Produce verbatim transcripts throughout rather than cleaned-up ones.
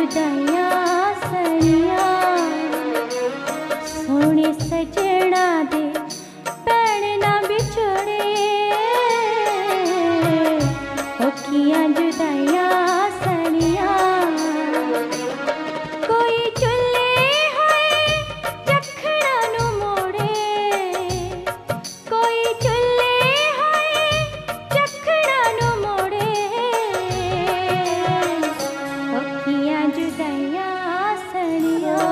जुदाइयां सड़ियां सोने सजना दे भैन ना बिछड़े औखियां जुदाइयां सड़ियां कोई चुल्ले होए जखड़ा नू मोड़े कोई चुल्ले होए जखड़ा नू मोड़े औखियां जुदाइयां सड़ियां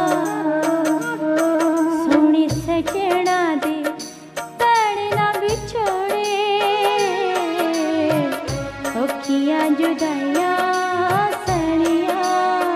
सोने सजना दे भैन ना बिछड़े औखियां जुदाइयां सड़ियां।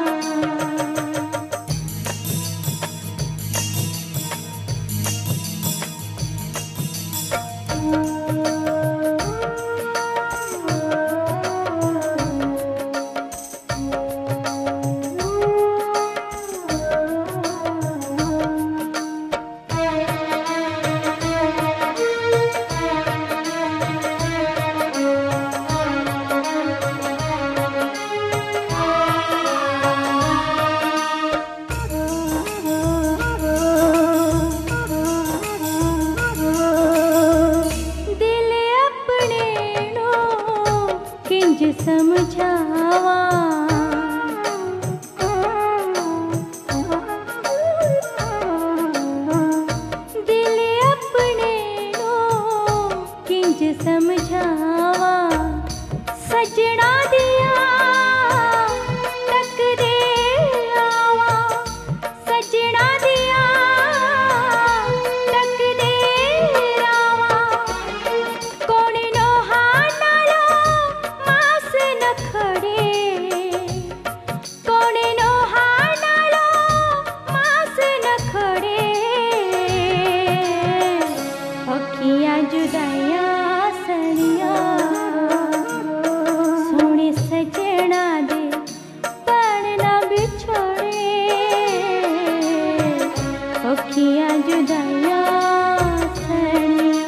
दिल अपने नो किंज समझावा दिल अपने नो किंज समझावा सजना दिया तक दे आवा सजना दिया तक दे आवा कौन नोहा नालो मास न खड़े कौन नोहा नालो मास न खड़े औखियां जुदाइयां सड़ियां सोने सजना दे भैन ना बिछड़े औखियां जुदाइयां सड़ियां।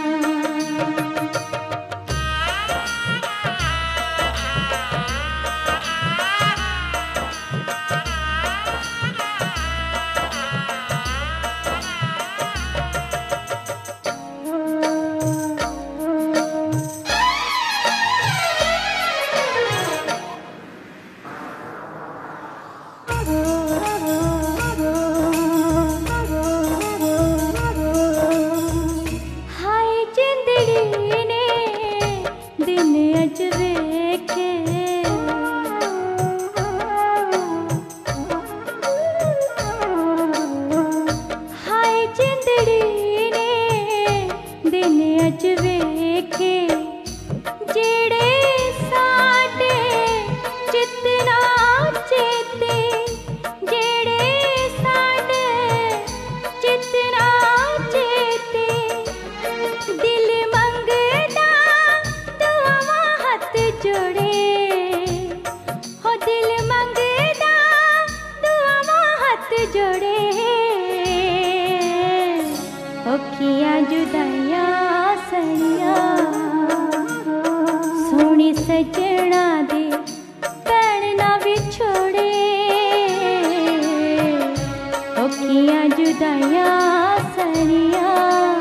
हाय जिंदड़ी ने दिन अज वेखे हाय जिंदड़ी ने दिन अज वेखे जेड़े साडे चितना चेते जेड़े साडे चितना चेते दिल मंगदा दुआवां हथ जोड़े हो दिल मंगदा दुआवां हथ जोड़े औखियां जुदाइयां सड़ियां सोने सजना दे भैन ना बिछड़े औखियां जुदाइयां सड़ियां।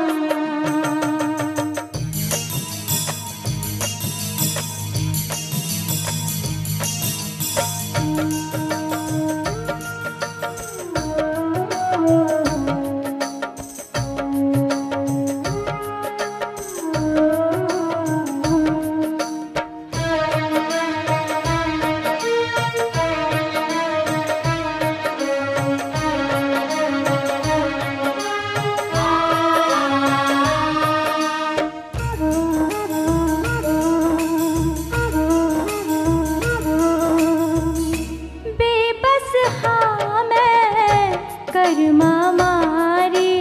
बेबस हाँ मैं कर्मा मारी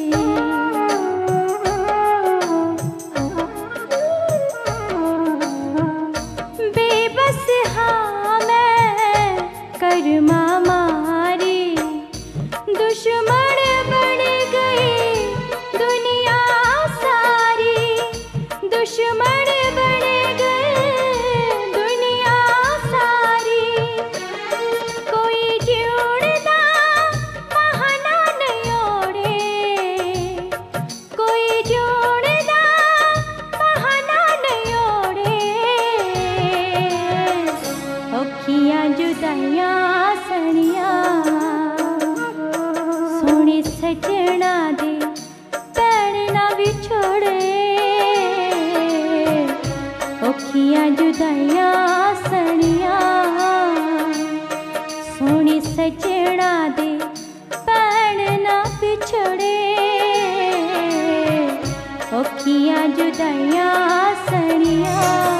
बेबस हाँ मैं कर्मा मारी दुश्मन बन गई दुनिया सारी दुश्मन बन गए दुनिया सारी कोई औखियां जुदाइयां सड़ियां सोनी सजना दे भैन ना बिछड़े औखियां जुदाइयां सड़ियां।